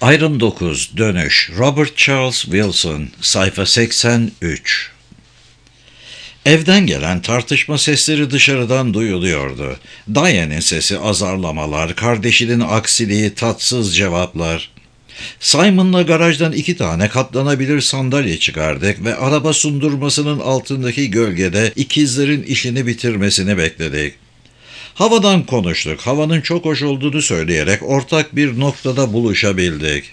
Ayrım 9 Dönüş Robert Charles Wilson Sayfa 83. Evden gelen tartışma sesleri dışarıdan duyuluyordu. Diane'in sesi, azarlamalar, kardeşinin aksiliği, tatsız cevaplar. Simon'la garajdan 2 tane katlanabilir sandalye çıkardık ve araba sundurmasının altındaki gölgede ikizlerin işini bitirmesini bekledik. Havadan konuştuk. Havanın çok hoş olduğunu söyleyerek ortak bir noktada buluşabildik.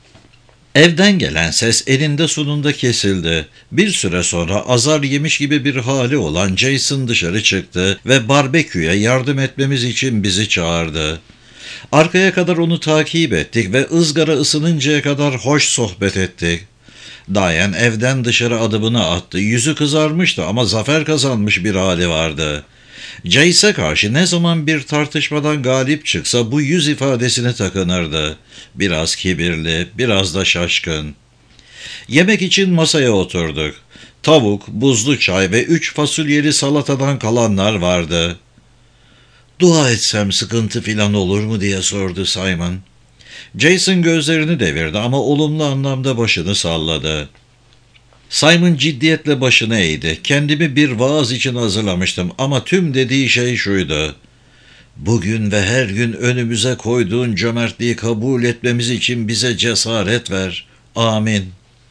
Evden gelen ses eninde sonunda kesildi. Bir süre sonra azar yemiş gibi bir hali olan Jason dışarı çıktı ve barbeküye yardım etmemiz için bizi çağırdı. Arkaya kadar onu takip ettik ve ızgara ısınıncaya kadar hoş sohbet ettik. Diane evden dışarı adımını attı. Yüzü kızarmıştı ama zafer kazanmış bir hali vardı. Jace'e karşı ne zaman bir tartışmadan galip çıksa bu yüz ifadesini takınırdı. Biraz kibirli, biraz da şaşkın. Yemek için masaya oturduk. Tavuk, buzlu çay ve 3 fasulyeli salatadan kalanlar vardı. "Dua etsem sıkıntı filan olur mu?" diye sordu Simon. Jason gözlerini devirdi ama olumlu anlamda başını salladı. Simon ciddiyetle başını eğdi. Kendimi bir vaaz için hazırlamıştım ama tüm dediği şey şuydu: "Bugün ve her gün önümüze koyduğun cömertliği kabul etmemiz için bize cesaret ver. Amin."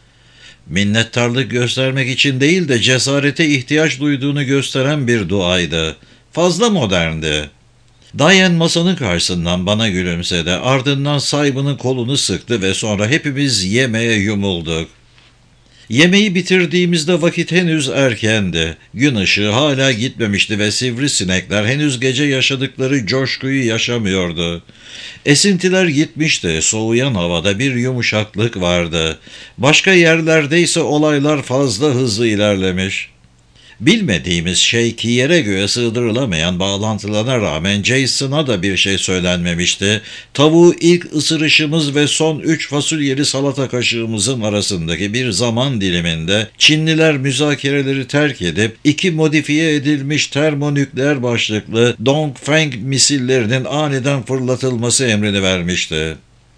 Minnettarlık göstermek için değil de cesarete ihtiyaç duyduğunu gösteren bir duaydı. Fazla moderndi. Diane masanın karşısından bana gülümsedi. Ardından Simon'ın kolunu sıktı ve sonra hepimiz yemeğe yumulduk. Yemeği bitirdiğimizde vakit henüz erkendi. Gün ışığı hala gitmemişti ve sivrisinekler henüz gece yaşadıkları coşkuyu yaşamıyordu. Esintiler gitmişti, soğuyan havada bir yumuşaklık vardı. Başka yerlerde ise olaylar fazla hızlı ilerlemiş. Bilmediğimiz şey ki yere göğe sığdırılamayan bağlantılarına rağmen Jason'a da bir şey söylenmemişti. Tavuğu ilk ısırışımız ve son 3 fasulyeli salata kaşığımızın arasındaki bir zaman diliminde Çinliler müzakereleri terk edip 2 modifiye edilmiş termonükleer başlıklı Dongfeng misillerinin aniden fırlatılması emrini vermişti.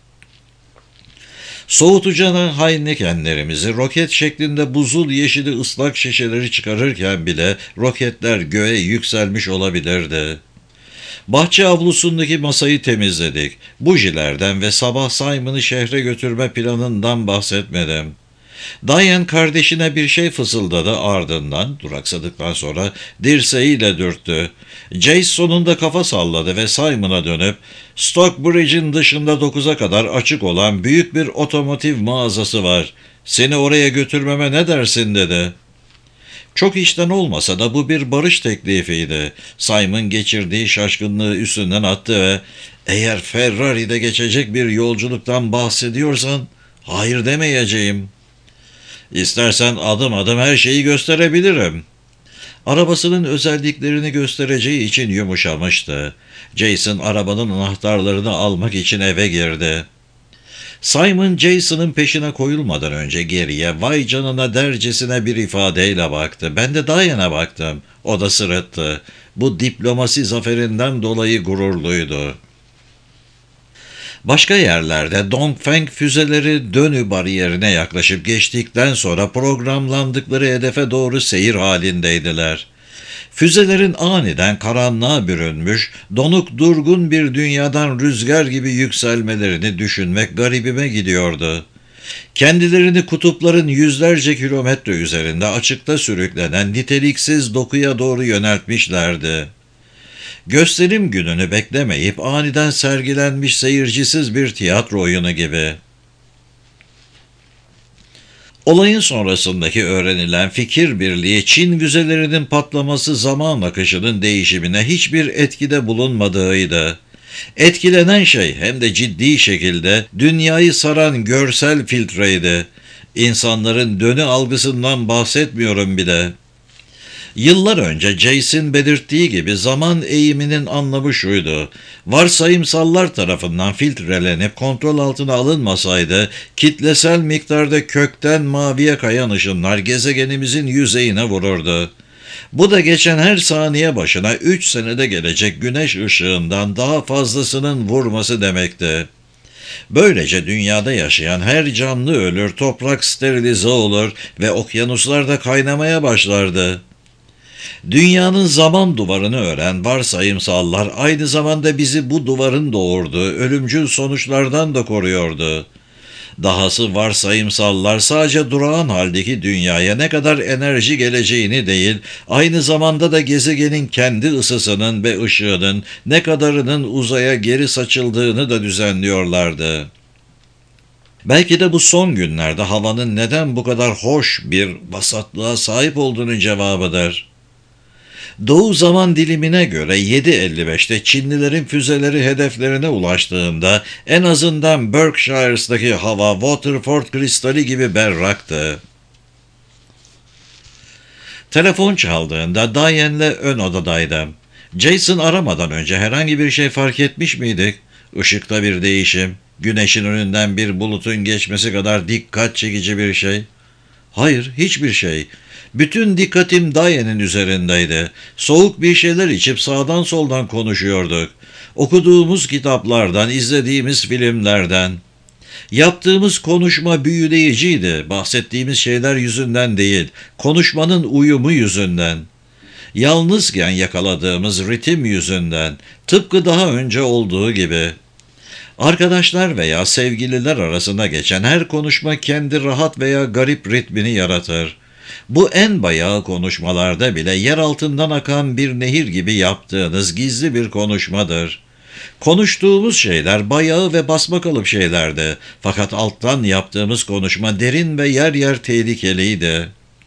Soğutucuna Heinekenlerimizi roket şeklinde buzul yeşili ıslak şişeleri çıkarırken bile roketler göğe yükselmiş olabilirdi. Bahçe avlusundaki masayı temizledik. Bujilerden ve sabah Simon'ı şehre götürme planından bahsetmedim. Diane kardeşine bir şey fısıldadı, ardından duraksadıktan sonra dirseğiyle dürttü. Jace sonunda kafa salladı ve Simon'a dönüp "Stockbridge'in dışında 9'a kadar açık olan büyük bir otomotiv mağazası var. Seni oraya götürmeme ne dersin?" dedi. Çok işten olmasa da bu bir barış teklifiydi. Simon geçirdiği şaşkınlığı üstünden attı ve "Eğer Ferrari'de geçecek bir yolculuktan bahsediyorsan hayır demeyeceğim. İstersen adım adım her şeyi gösterebilirim." Arabasının özelliklerini göstereceği için yumuşamıştı. Jason arabanın anahtarlarını almak için eve girdi. Simon, Jason'ın peşine koyulmadan önce geriye "vay canına" dercesine bir ifadeyle baktı. Ben de Diane'a baktım. O da sırıttı. Bu diplomasi zaferinden dolayı gururluydu. Başka yerlerde Dongfeng füzeleri Dönü bariyerine yaklaşıp geçtikten sonra programlandıkları hedefe doğru seyir halindeydiler. Füzelerin aniden karanlığa bürünmüş, donuk durgun bir dünyadan rüzgar gibi yükselmelerini düşünmek garibime gidiyordu. Kendilerini kutupların yüzlerce kilometre üzerinde açıkta sürüklenen niteliksiz dokuya doğru yöneltmişlerdi. Gösterim gününü beklemeyip aniden sergilenmiş seyircisiz bir tiyatro oyunu gibi. Olayın sonrasındaki öğrenilen fikir birliği, Çin füzelerinin patlaması zaman akışının değişimine hiçbir etkide bulunmadığıydı. Etkilenen şey hem de ciddi şekilde dünyayı saran görsel filtreydi. İnsanların dönü algısından bahsetmiyorum bile. Yıllar önce Jason belirttiği gibi zaman eğiminin anlamı şuydu: varsayımsallar tarafından filtrelenip kontrol altına alınmasaydı, kitlesel miktarda kökten maviye kayan ışınlar gezegenimizin yüzeyine vururdu. Bu da geçen her saniye başına 3 senede gelecek güneş ışığından daha fazlasının vurması demekti. Böylece dünyada yaşayan her canlı ölür, toprak sterilize olur ve okyanuslar da kaynamaya başlardı. Dünyanın zaman duvarını ören varsayımsallar aynı zamanda bizi bu duvarın doğurduğu ölümcül sonuçlardan da koruyordu. Dahası varsayımsallar sadece durağan haldeki dünyaya ne kadar enerji geleceğini değil, aynı zamanda da gezegenin kendi ısısının ve ışığının ne kadarının uzaya geri saçıldığını da düzenliyorlardı. Belki de bu son günlerde havanın neden bu kadar hoş bir vasatlığa sahip olduğunun cevabıdır. Doğu zaman dilimine göre 7:55'te Çinlilerin füzeleri hedeflerine ulaştığında en azından Berkshire'daki hava Waterford kristali gibi berraktı. Telefon çaldığında Diane'le ön odadaydım. Jason aramadan önce herhangi bir şey fark etmiş miydik? Işıkta bir değişim, güneşin önünden bir bulutun geçmesi kadar dikkat çekici bir şey. Hayır, hiçbir şey. Bütün dikkatim Diane'in üzerindeydi. Soğuk bir şeyler içip sağdan soldan konuşuyorduk. Okuduğumuz kitaplardan, izlediğimiz filmlerden. Yaptığımız konuşma büyüleyiciydi. Bahsettiğimiz şeyler yüzünden değil, konuşmanın uyumu yüzünden. Yalnızken yakaladığımız ritim yüzünden, tıpkı daha önce olduğu gibi. Arkadaşlar veya sevgililer arasında geçen her konuşma kendi rahat veya garip ritmini yaratır. Bu en bayağı konuşmalarda bile yer altından akan bir nehir gibi yaptığınız gizli bir konuşmadır. Konuştuğumuz şeyler bayağı ve basmakalıp şeylerdi. Fakat alttan yaptığımız konuşma derin ve yer yer tehlikeliydi.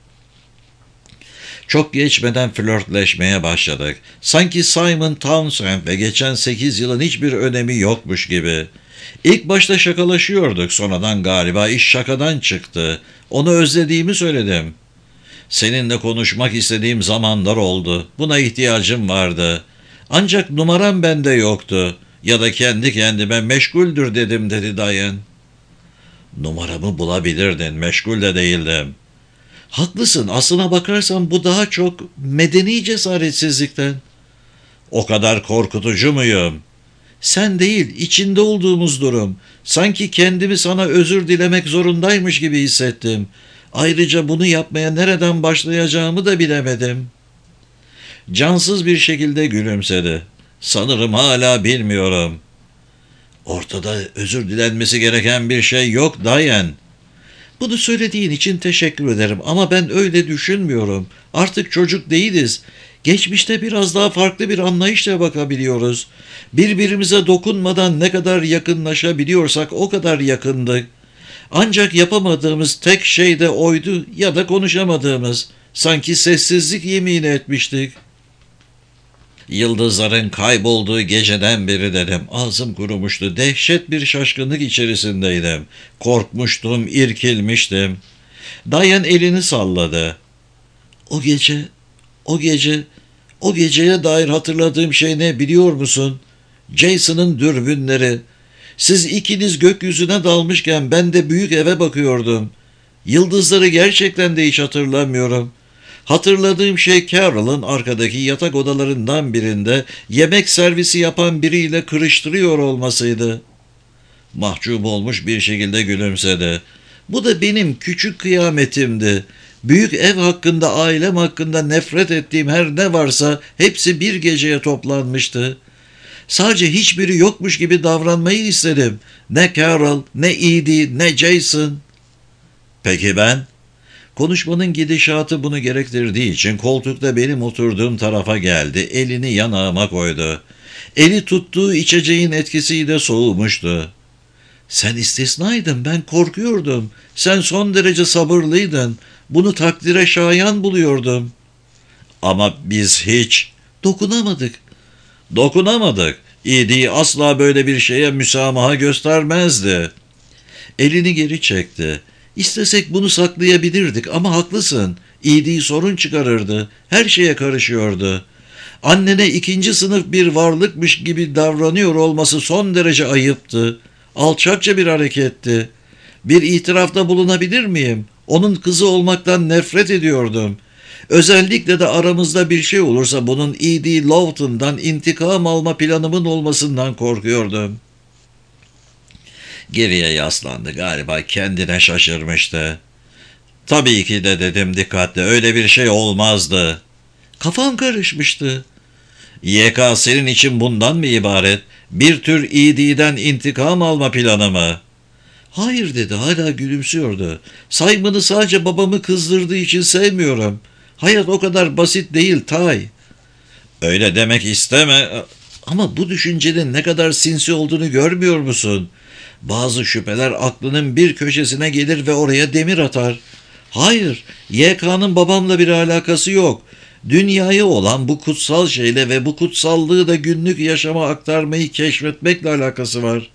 Çok geçmeden flörtleşmeye başladık. Sanki Simon Townsend ve geçen 8 yılın hiçbir önemi yokmuş gibi. İlk başta şakalaşıyorduk, sonradan galiba iş şakadan çıktı. Onu özlediğimi söyledim. Seninle konuşmak istediğim zamanlar oldu. Buna ihtiyacım vardı. Ancak numaram bende yoktu. Ya da kendi kendime meşguldür dedim, dedi Diane. Numaramı bulabilirdin, meşgul de değildim. Haklısın, aslına bakarsan bu daha çok medeni cesaretsizlikten. O kadar korkutucu muyum? Sen değil, içinde olduğumuz durum. Sanki kendimi sana özür dilemek zorundaymış gibi hissettim. Ayrıca bunu yapmaya nereden başlayacağımı da bilemedim. Cansız bir şekilde gülümsedi. Sanırım hala bilmiyorum. Ortada özür dilenmesi gereken bir şey yok Diane. Bunu söylediğin için teşekkür ederim ama ben öyle düşünmüyorum. Artık çocuk değiliz. Geçmişte biraz daha farklı bir anlayışla bakabiliyoruz. Birbirimize dokunmadan ne kadar yakınlaşabiliyorsak o kadar yakındık. Ancak yapamadığımız tek şey de oydu ya da konuşamadığımız. Sanki sessizlik yemini etmiştik. Yıldızların kaybolduğu geceden beri dedim. Ağzım kurumuştu. Dehşet bir şaşkınlık içerisindeydim. Korkmuştum, irkilmiştim. Diane elini salladı. O gece, o geceye dair hatırladığım şey ne biliyor musun? Jason'ın dürbünleri. Siz ikiniz gökyüzüne dalmışken ben de büyük eve bakıyordum. Yıldızları gerçekten de hiç hatırlamıyorum. Hatırladığım şey Carol'ın arkadaki yatak odalarından birinde yemek servisi yapan biriyle kırıştırıyor olmasıydı. Mahcup olmuş bir şekilde gülümsedi. Bu da benim küçük kıyametimdi. Büyük ev hakkında, ailem hakkında nefret ettiğim her ne varsa hepsi bir geceye toplanmıştı. Sadece hiçbiri yokmuş gibi davranmayı istedim. Ne Carol, ne Edie, ne Jason. Peki ben? Konuşmanın gidişatı bunu gerektirdiği için koltukta benim oturduğum tarafa geldi. Elini yanağıma koydu. Eli tuttuğu içeceğin etkisiyle soğumuştu. Sen istisnaydın, ben korkuyordum. Sen son derece sabırlıydın. Bunu takdire şayan buluyordum. Ama biz hiç dokunamadık. Dokunamadık. İdi asla böyle bir şeye müsamaha göstermezdi. Elini geri çekti. İstesek bunu saklayabilirdik ama haklısın. İdi sorun çıkarırdı. Her şeye karışıyordu. Annene ikinci sınıf bir varlıkmış gibi davranıyor olması son derece ayıptı. Alçakça bir hareketti. Bir itirafta bulunabilir miyim? Onun kızı olmaktan nefret ediyordum. Özellikle de aramızda bir şey olursa bunun E.D. Lawton'dan intikam alma planımın olmasından korkuyordum. Geriye yaslandı, galiba kendine şaşırmıştı. Tabii ki de dedim dikkatle, öyle bir şey olmazdı. Kafam karışmıştı. YK senin için bundan mı ibaret? Bir tür ED'den intikam alma planı mı? Hayır dedi, hala gülümsüyordu. Simon'ı sadece babamı kızdırdığı için sevmiyorum. Hayat o kadar basit değil Tay. Öyle demek isteme. Ama bu düşüncenin ne kadar sinsi olduğunu görmüyor musun? Bazı şüpheler aklının bir köşesine gelir ve oraya demir atar. Hayır, YK'nın babamla bir alakası yok. Dünyaya olan bu kutsal şeyle ve bu kutsallığı da günlük yaşama aktarmayı keşfetmekle alakası var.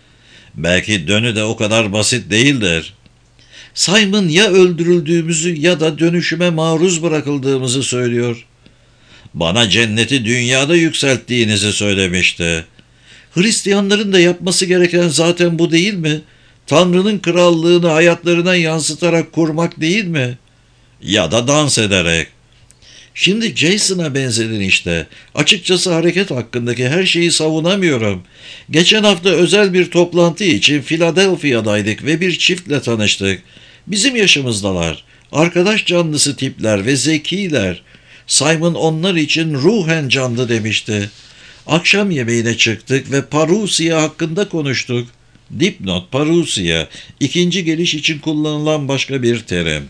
Belki dönü de o kadar basit değildir. Simon ya öldürüldüğümüzü ya da dönüşüme maruz bırakıldığımızı söylüyor. Bana cenneti dünyada yükselttiğinizi söylemişti. Hristiyanların da yapması gereken zaten bu değil mi? Tanrı'nın krallığını hayatlarına yansıtarak kurmak değil mi? Ya da dans ederek. Şimdi Jason'a benzedin işte. Açıkçası hareket hakkındaki her şeyi savunamıyorum. Geçen hafta özel bir toplantı için Philadelphia'daydık ve bir çiftle tanıştık. Bizim yaşımızdalar. Arkadaş canlısı tipler ve zekiler. Simon onlar için ruhen canlı demişti. Akşam yemeğine çıktık ve parousia hakkında konuştuk. Dipnot parousia, ikinci geliş için kullanılan başka bir terim.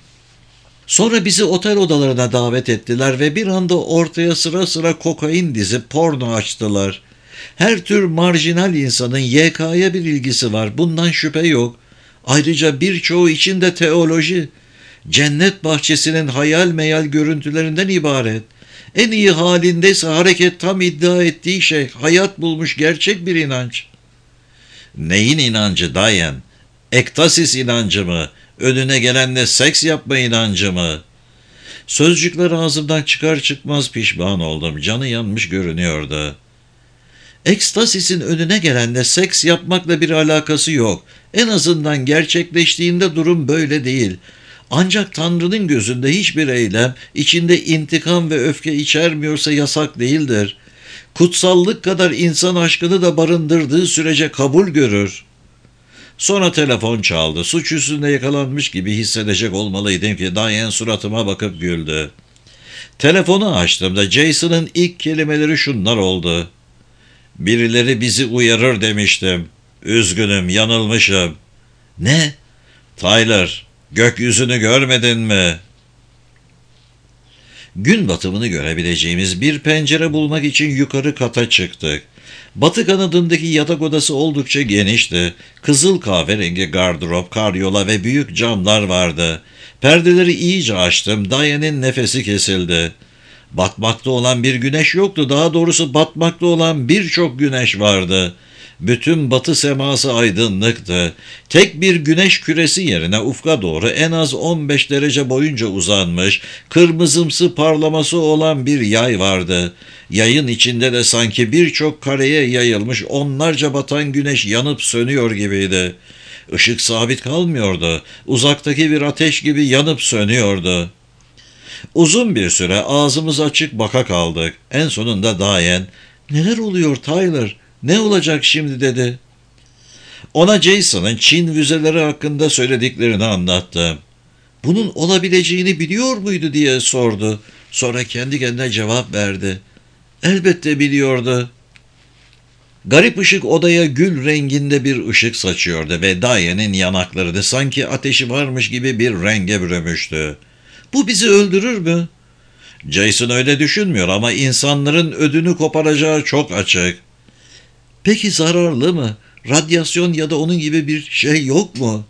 Sonra bizi otel odalarına davet ettiler ve bir anda ortaya sıra sıra kokain dizip porno açtılar. Her tür marjinal insanın YK'ya bir ilgisi var, bundan şüphe yok. Ayrıca birçoğu için de teoloji. Cennet bahçesinin hayal meyal görüntülerinden ibaret. En iyi halindeyse hareket tam iddia ettiği şey, hayat bulmuş gerçek bir inanç. Neyin inancı Dayan? Ektasis inancı mı? Önüne gelenle seks yapma inancı mı? Sözcükler ağzımdan çıkar çıkmaz pişman oldum. Canı yanmış görünüyordu. Ekstasisin önüne gelenle seks yapmakla bir alakası yok. En azından gerçekleştiğinde durum böyle değil. Ancak Tanrı'nın gözünde hiçbir eylem içinde intikam ve öfke içermiyorsa yasak değildir. Kutsallık kadar insan aşkını da barındırdığı sürece kabul görür. Sonra telefon çaldı. Suç üstünde yakalanmış gibi hissedecek olmalıydım ki Diane suratıma bakıp güldü. Telefonu açtığımda Jason'ın ilk kelimeleri şunlar oldu. Birileri bizi uyarır demiştim. Üzgünüm, yanılmışım. Ne? Tyler, gökyüzünü görmedin mi? Gün batımını görebileceğimiz bir pencere bulmak için yukarı kata çıktık. Batı kanadındaki yatak odası oldukça genişti. Kızıl kahverengi gardırop, karyola ve büyük camlar vardı. Perdeleri iyice açtım. Diane'in nefesi kesildi. Batmakta olan bir güneş yoktu. Daha doğrusu batmakta olan birçok güneş vardı. Bütün batı seması aydınlıktı. Tek bir güneş küresi yerine ufka doğru en az 15 derece boyunca uzanmış, kırmızımsı parlaması olan bir yay vardı. Yayın içinde de sanki birçok kareye yayılmış onlarca batan güneş yanıp sönüyor gibiydi. Işık sabit kalmıyordu. Uzaktaki bir ateş gibi yanıp sönüyordu. Uzun bir süre ağzımız açık baka kaldık. En sonunda Diane, "Neler oluyor Tyler? Ne olacak şimdi?" dedi. Ona Jason'ın Çin füzeleri hakkında söylediklerini anlattım. Bunun olabileceğini biliyor muydu diye sordu. Sonra kendi kendine cevap verdi. Elbette biliyordu. Garip ışık odaya gül renginde bir ışık saçıyordu ve Diane'in yanakları sanki ateşi varmış gibi bir renge bürümüştü. Bu bizi öldürür mü? Jason öyle düşünmüyor ama insanların ödünü koparacağı çok açık. Peki zararlı mı? Radyasyon ya da onun gibi bir şey yok mu?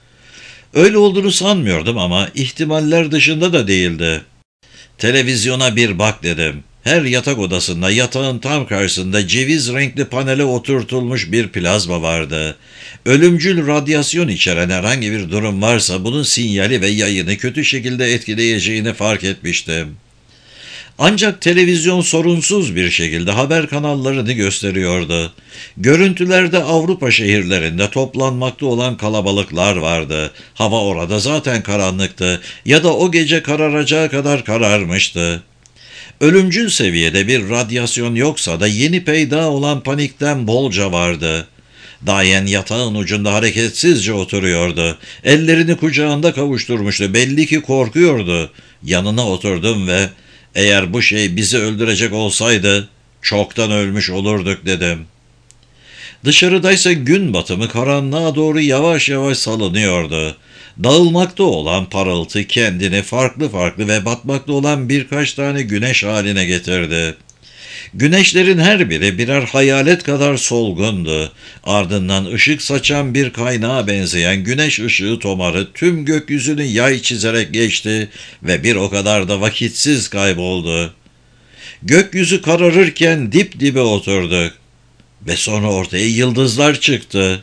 Öyle olduğunu sanmıyordum ama ihtimaller dışında da değildi. Televizyona bir bak dedim. Her yatak odasında yatağın tam karşısında ceviz renkli panele oturtulmuş bir plazma vardı. Ölümcül radyasyon içeren herhangi bir durum varsa bunun sinyali ve yayını kötü şekilde etkileyeceğini fark etmiştim. Ancak televizyon sorunsuz bir şekilde haber kanallarını gösteriyordu. Görüntülerde Avrupa şehirlerinde toplanmakta olan kalabalıklar vardı. Hava orada zaten karanlıktı ya da o gece kararacağı kadar kararmıştı. Ölümcül seviyede bir radyasyon yoksa da yeni peyda olan panikten bolca vardı. Diane yatağın ucunda hareketsizce oturuyordu. Ellerini kucağında kavuşturmuştu. Belli ki korkuyordu. Yanına oturdum ve "Eğer bu şey bizi öldürecek olsaydı çoktan ölmüş olurduk," dedim. Dışarıdaysa gün batımı karanlığa doğru yavaş yavaş salınıyordu. Dağılmakta olan parıltı kendini farklı farklı ve batmakta olan birkaç tane güneş haline getirdi. Güneşlerin her biri birer hayalet kadar solgundu. Ardından ışık saçan bir kaynağa benzeyen güneş ışığı tomarı tüm gökyüzünü yay çizerek geçti ve bir o kadar da vakitsiz kayboldu. Gökyüzü kararırken dip dibe oturduk ve sonra ortaya yıldızlar çıktı.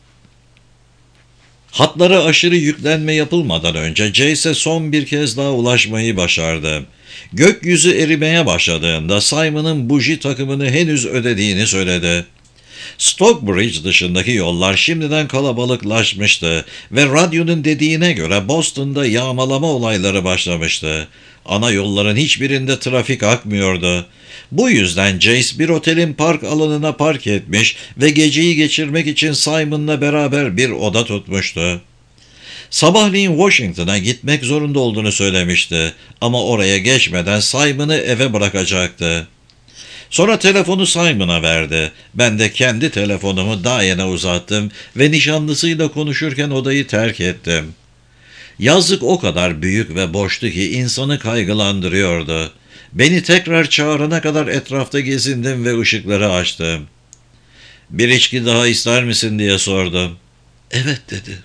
Hatlara aşırı yüklenme yapılmadan önce Jace'e son bir kez daha ulaşmayı başardı. Gökyüzü erimeye başladığında Simon'ın buji takımını henüz ödediğini söyledi. Stockbridge dışındaki yollar şimdiden kalabalıklaşmıştı ve radyonun dediğine göre Boston'da yağmalama olayları başlamıştı. Ana yolların hiçbirinde trafik akmıyordu. Bu yüzden Jace bir otelin park alanına park etmiş ve geceyi geçirmek için Simon'la beraber bir oda tutmuştu. Sabahleyin Washington'a gitmek zorunda olduğunu söylemişti ama oraya geçmeden Simon'ı eve bırakacaktı. Sonra telefonu Simon'a verdi. Ben de kendi telefonumu Diane'a uzattım ve nişanlısıyla konuşurken odayı terk ettim. Yazlık o kadar büyük ve boştu ki insanı kaygılandırıyordu. Beni tekrar çağırana kadar etrafta gezindim ve ışıkları açtım. "Bir içki daha ister misin?" diye sordum. "Evet," dedi.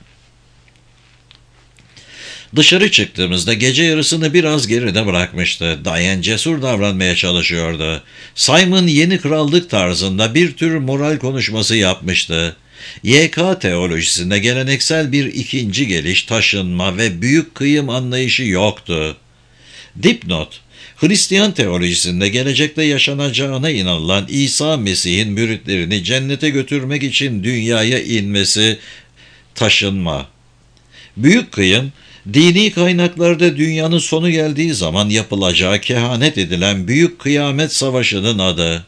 Dışarı çıktığımızda gece yarısını biraz geride bırakmıştı. Diane cesur davranmaya çalışıyordu. Simon yeni krallık tarzında bir tür moral konuşması yapmıştı. YK teolojisinde geleneksel bir ikinci geliş, taşınma ve büyük kıyım anlayışı yoktu. Dipnot: Hristiyan teolojisinde gelecekte yaşanacağına inanılan İsa Mesih'in müritlerini cennete götürmek için dünyaya inmesi, taşınma. Büyük kıyım, dini kaynaklarda dünyanın sonu geldiği zaman yapılacağı kehanet edilen Büyük Kıyamet Savaşı'nın adı.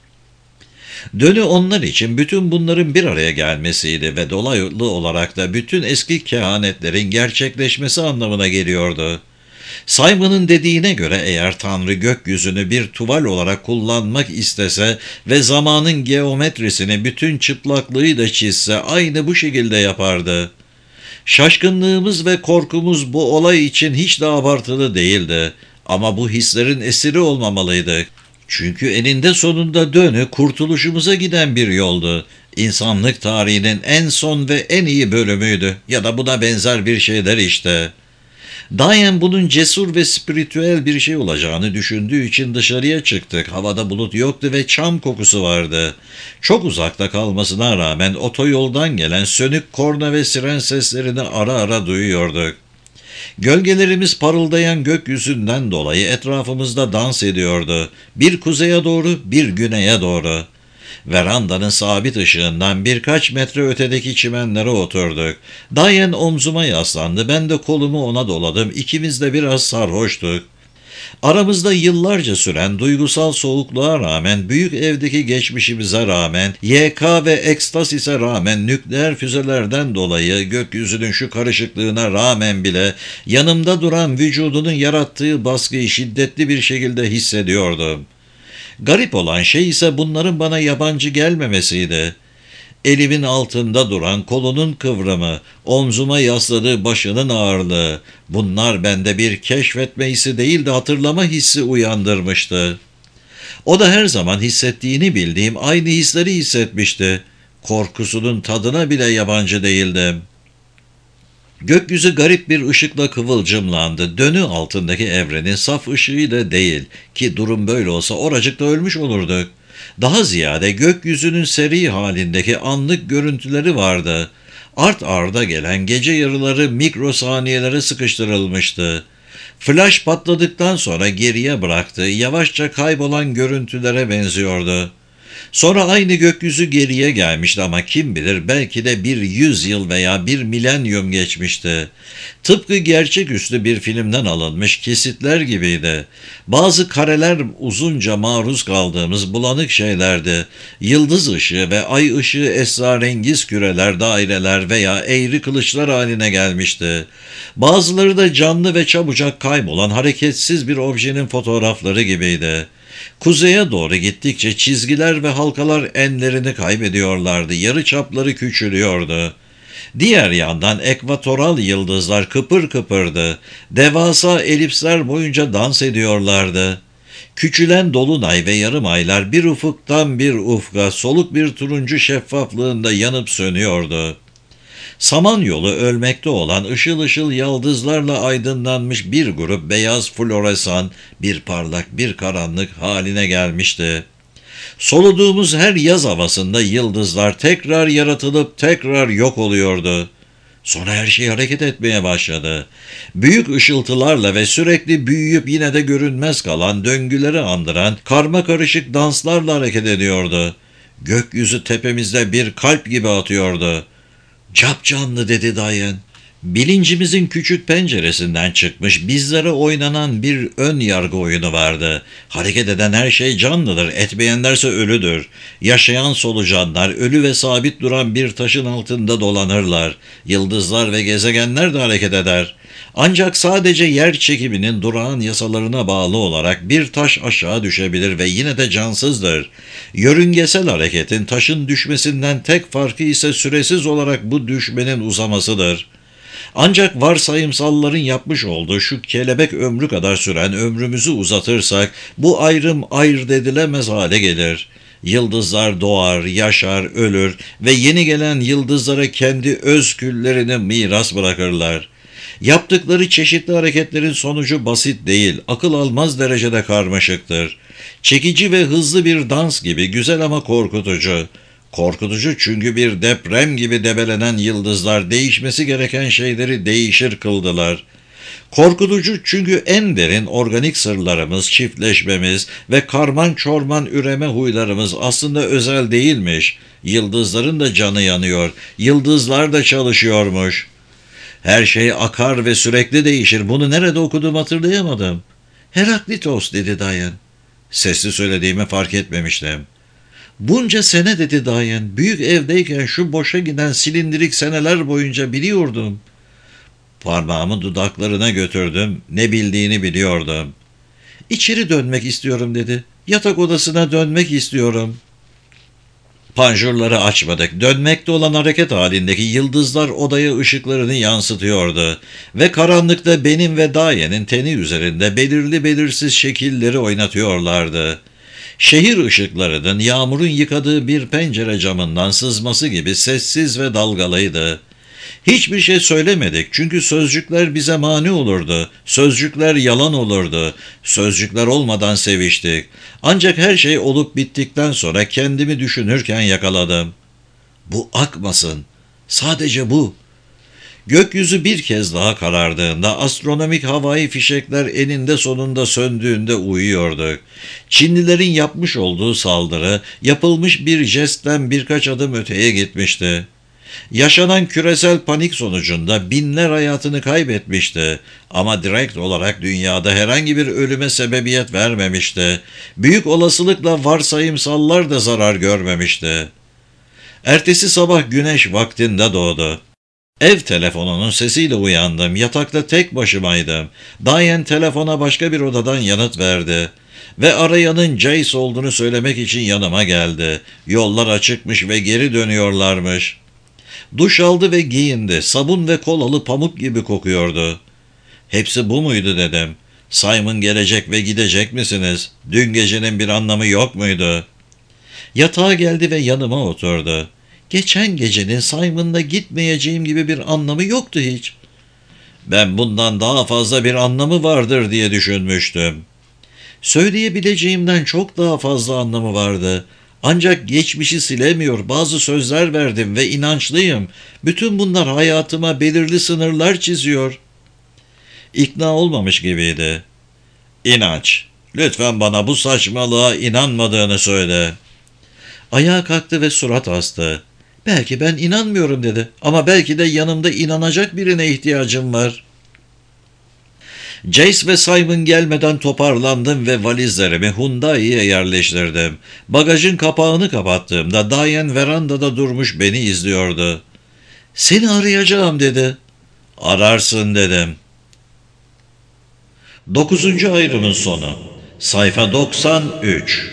Dönü onlar için bütün bunların bir araya gelmesiydi ve dolaylı olarak da bütün eski kehanetlerin gerçekleşmesi anlamına geliyordu. Simon'ın dediğine göre eğer Tanrı gökyüzünü bir tuval olarak kullanmak istese ve zamanın geometrisini bütün çıplaklığıyla çizse aynı bu şekilde yapardı. Şaşkınlığımız ve korkumuz bu olay için hiç de abartılı değildi. Ama bu hislerin esiri olmamalıydık. Çünkü eninde sonunda dönü kurtuluşumuza giden bir yoldu. İnsanlık tarihinin en son ve en iyi bölümüydü. Ya da buna benzer bir şeyler işte. Diane bunun cesur ve spiritüel bir şey olacağını düşündüğü için dışarıya çıktık. Havada bulut yoktu ve çam kokusu vardı. Çok uzakta kalmasına rağmen otoyoldan gelen sönük korna ve siren seslerini ara ara duyuyorduk. Gölgelerimiz parıldayan gökyüzünden dolayı etrafımızda dans ediyordu. Bir kuzeye doğru, bir güneye doğru. Verandanın sabit ışığından birkaç metre ötedeki çimenlere oturduk. Diane omzuma yaslandı, ben de kolumu ona doladım. İkimiz de biraz sarhoştuk. Aramızda yıllarca süren duygusal soğukluğa rağmen, büyük evdeki geçmişimize rağmen, YK ve ekstasise rağmen, nükleer füzelerden dolayı gökyüzünün şu karışıklığına rağmen bile yanımda duran vücudunun yarattığı baskıyı şiddetli bir şekilde hissediyordum. Garip olan şey ise bunların bana yabancı gelmemesiydi. Elimin altında duran kolunun kıvrımı, omzuma yasladığı başının ağırlığı, bunlar bende bir keşfetme hissi değil de hatırlama hissi uyandırmıştı. O da her zaman hissettiğini bildiğim aynı hisleri hissetmişti. Korkusunun tadına bile yabancı değildim. Gökyüzü garip bir ışıkla kıvılcımlandı. Dönü altındaki evrenin saf ışığıyla değil ki durum böyle olsa oracıkta ölmüş olurduk. Daha ziyade gökyüzünün seri halindeki anlık görüntüleri vardı. Art arda gelen gece yarıları mikrosaniyelere sıkıştırılmıştı. Flash patladıktan sonra geriye bıraktığı yavaşça kaybolan görüntülere benziyordu. Sonra aynı gökyüzü geriye gelmişti ama kim bilir belki de bir 100 yıl veya bir milenyum geçmişti. Tıpkı gerçeküstü bir filmden alınmış kesitler gibiydi. Bazı kareler uzunca maruz kaldığımız bulanık şeylerdi. Yıldız ışığı ve ay ışığı esrarengiz küreler, daireler veya eğri kılıçlar haline gelmişti. Bazıları da canlı ve çabucak kaybolan hareketsiz bir objenin fotoğrafları gibiydi. Kuzeye doğru gittikçe çizgiler ve halkalar enlerini kaybediyorlardı, yarıçapları küçülüyordu. Diğer yandan ekvatoral yıldızlar kıpır kıpırdı, devasa elipsler boyunca dans ediyorlardı. Küçülen dolunay ve yarım aylar bir ufuktan bir ufka soluk bir turuncu şeffaflığında yanıp sönüyordu. Samanyolu ölmekte olan ışıl ışıl yıldızlarla aydınlanmış bir grup beyaz floresan, bir parlak bir karanlık haline gelmişti. Soluduğumuz her yaz havasında yıldızlar tekrar yaratılıp tekrar yok oluyordu. Sonra her şey hareket etmeye başladı. Büyük ışıltılarla ve sürekli büyüyüp yine de görünmez kalan döngüleri andıran karmakarışık danslarla hareket ediyordu. Gökyüzü tepemizde bir kalp gibi atıyordu. "Capcanlı," dedi Dayen. Bilincimizin küçük penceresinden çıkmış, bizlere oynanan bir ön yargı oyunu vardı. Hareket eden her şey canlıdır, etmeyenlerse ölüdür. Yaşayan solucanlar, ölü ve sabit duran bir taşın altında dolanırlar. Yıldızlar ve gezegenler de hareket eder. Ancak sadece yer çekiminin durağan yasalarına bağlı olarak bir taş aşağı düşebilir ve yine de cansızdır. Yörüngesel hareketin taşın düşmesinden tek farkı ise süresiz olarak bu düşmenin uzamasıdır. Ancak varsayımsalların yapmış olduğu şu kelebek ömrü kadar süren ömrümüzü uzatırsak bu ayrım ayırt edilemez hale gelir. Yıldızlar doğar, yaşar, ölür ve yeni gelen yıldızlara kendi öz küllerini miras bırakırlar. Yaptıkları çeşitli hareketlerin sonucu basit değil, akıl almaz derecede karmaşıktır. Çekici ve hızlı bir dans gibi güzel ama korkutucu. Korkutucu çünkü bir deprem gibi debelenen yıldızlar değişmesi gereken şeyleri değişir kıldılar. Korkutucu çünkü en derin organik sırlarımız, çiftleşmemiz ve karman çorman üreme huylarımız aslında özel değilmiş. Yıldızların da canı yanıyor, yıldızlar da çalışıyormuş. Her şey akar ve sürekli değişir. Bunu nerede okudum hatırlayamadım. Heraklitos, dedi Dayan. Sesli söylediğimi fark etmemiştim. Bunca sene, dedi Dayan. Büyük evdeyken şu boşa giden silindirik seneler boyunca biliyordum. Parmağımı dudaklarına götürdüm. Ne bildiğini biliyordum. İçeri dönmek istiyorum, dedi. Yatak odasına dönmek istiyorum. Panjurları açmadık. Dönmekte olan hareket halindeki yıldızlar odaya ışıklarını yansıtıyordu ve karanlıkta benim ve Daye'nin teni üzerinde belirli belirsiz şekilleri oynatıyorlardı. Şehir ışıklarının yağmurun yıkadığı bir pencere camından sızması gibi sessiz ve dalgalıydı. Hiçbir şey söylemedik çünkü sözcükler bize mani olurdu. Sözcükler yalan olurdu. Sözcükler olmadan seviştik. Ancak her şey olup bittikten sonra kendimi düşünürken yakaladım. Bu akmasın. Sadece bu. Gökyüzü bir kez daha karardığında astronomik havai fişekler eninde sonunda söndüğünde uyuyorduk. Çinlilerin yapmış olduğu saldırı yapılmış bir jestten birkaç adım öteye gitmişti. Yaşanan küresel panik sonucunda binler hayatını kaybetmişti ama direkt olarak dünyada herhangi bir ölüme sebebiyet vermemişti. Büyük olasılıkla varsayımsallar da zarar görmemişti. Ertesi sabah güneş vaktinde doğdu. Ev telefonunun sesiyle uyandım. Yatakta tek başımaydım. Dayen telefona başka bir odadan yanıt verdi. Ve arayanın Jace olduğunu söylemek için yanıma geldi. Yollar açıkmış ve geri dönüyorlarmış. Duş aldı ve giyindi. Sabun ve kolalı pamuk gibi kokuyordu. "Hepsi bu muydu?" dedim. "Simon gelecek ve gidecek misiniz? Dün gecenin bir anlamı yok muydu?" Yatağa geldi ve yanıma oturdu. "Geçen gecenin Simon'la gitmeyeceğim gibi bir anlamı yoktu hiç." "Ben bundan daha fazla bir anlamı vardır diye düşünmüştüm." "Söyleyebileceğimden çok daha fazla anlamı vardı. Ancak geçmişi silemiyor, bazı sözler verdim ve inançlıyım. Bütün bunlar hayatıma belirli sınırlar çiziyor." İkna olmamış gibiydi. "İnanç. Lütfen bana bu saçmalığa inanmadığını söyle." Ayağa kalktı ve surat astı. Belki ben inanmıyorum dedi. Ama belki de yanımda inanacak birine ihtiyacım var. Jace ve Simon gelmeden toparlandım ve valizlerimi Hyundai'ye yerleştirdim. Bagajın kapağını kapattığımda Diane verandada durmuş beni izliyordu. "Seni arayacağım," dedi. "Ararsın," dedim. 9. ayrımın sonu. Sayfa 93.